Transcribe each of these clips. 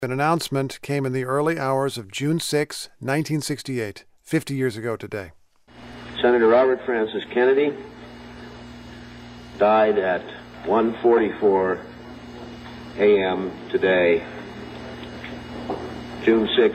An announcement came in the early hours of June 6, 1968, 50 years ago today. Senator Robert Francis Kennedy died at 1:44 a.m. today, June 6,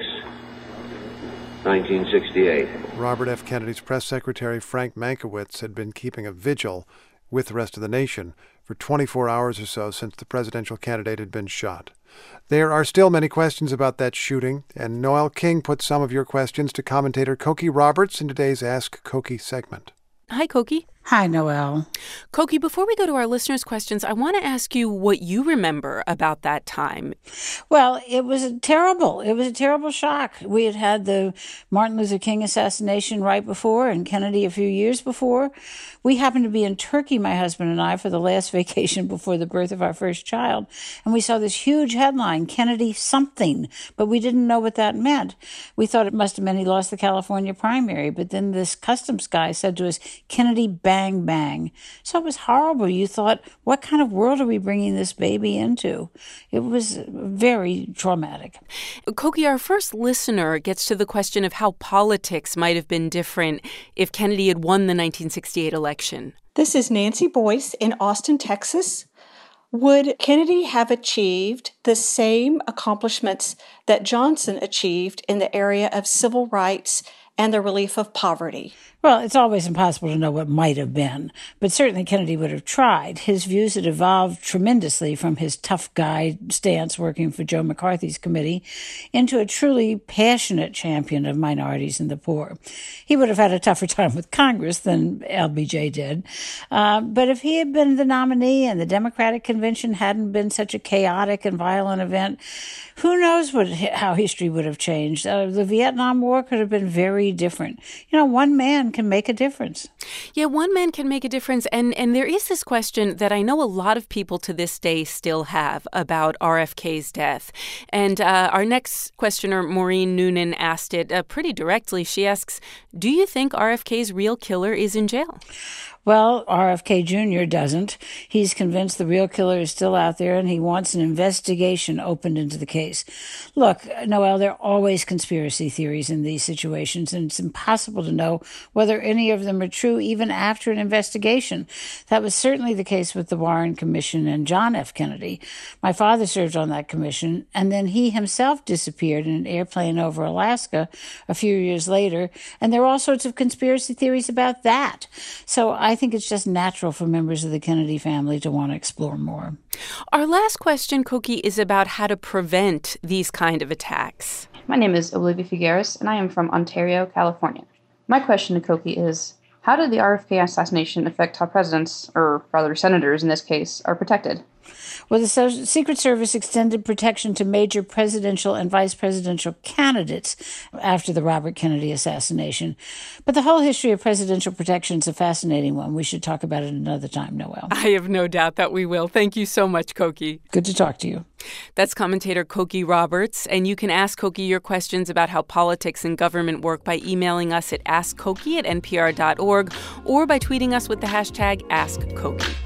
1968. Robert F. Kennedy's press secretary, Frank Mankiewicz, had been keeping a vigil with the rest of the nation for 24 hours or so since the presidential candidate had been shot. There are still many questions about that shooting, and Noel King put some of your questions to commentator Cokie Roberts in today's Ask Cokie segment. Hi, Cokie. Hi, Noel. Cokie, before we go to our listeners' questions, I want to ask you what you remember about that time. Well, it was a terrible shock. We had had the Martin Luther King assassination right before and Kennedy a few years before. We happened to be in Turkey, my husband and I, for the last vacation before the birth of our first child. And we saw this huge headline, Kennedy something, but we didn't know what that meant. We thought it must have meant he lost the California primary. But then this customs guy said to us, Kennedy bang, bang. So it was horrible. You thought, what kind of world are we bringing this baby into? It was very traumatic. Cokie, our first listener gets to the question of how politics might have been different if Kennedy had won the 1968 election. This is Nancy Boyce in Austin, Texas. Would Kennedy have achieved the same accomplishments that Johnson achieved in the area of civil rights and the relief of poverty? Well, it's always impossible to know what might have been, but certainly Kennedy would have tried. His views had evolved tremendously from his tough guy stance working for Joe McCarthy's committee into a truly passionate champion of minorities and the poor. He would have had a tougher time with Congress than LBJ did. But if he had been the nominee and the Democratic convention hadn't been such a chaotic and violent event, who knows how history would have changed. The Vietnam War could have been very different. You know, one man can make a difference. Yeah, one man can make a difference. And there is this question that I know a lot of people to this day still have about RFK's death. And our next questioner, Maureen Noonan, asked it pretty directly. She asks, do you think RFK's real killer is in jail? Well, RFK Jr. doesn't. He's convinced the real killer is still out there, and he wants an investigation opened into the case. Look, Noel, there are always conspiracy theories in these situations, and it's impossible to know whether any of them are true even after an investigation. That was certainly the case with the Warren Commission and John F. Kennedy. My father served on that commission, and then he himself disappeared in an airplane over Alaska a few years later, and there are all sorts of conspiracy theories about that. So I think it's just natural for members of the Kennedy family to want to explore more. Our last question, Cokie, is about how to prevent these kind of attacks. My name is Olivia Figueres, and I am from Ontario, California. My question to Cokie is, how did the RFK assassination affect how presidents, or rather senators in this case, are protected? Well, the Secret Service extended protection to major presidential and vice presidential candidates after the Robert Kennedy assassination. But the whole history of presidential protection is a fascinating one. We should talk about it another time, Noel. I have no doubt that we will. Thank you so much, Cokie. Good to talk to you. That's commentator Cokie Roberts, and you can ask Cokie your questions about how politics and government work by emailing us at askcokie@npr.org or by tweeting us with the hashtag AskCokie.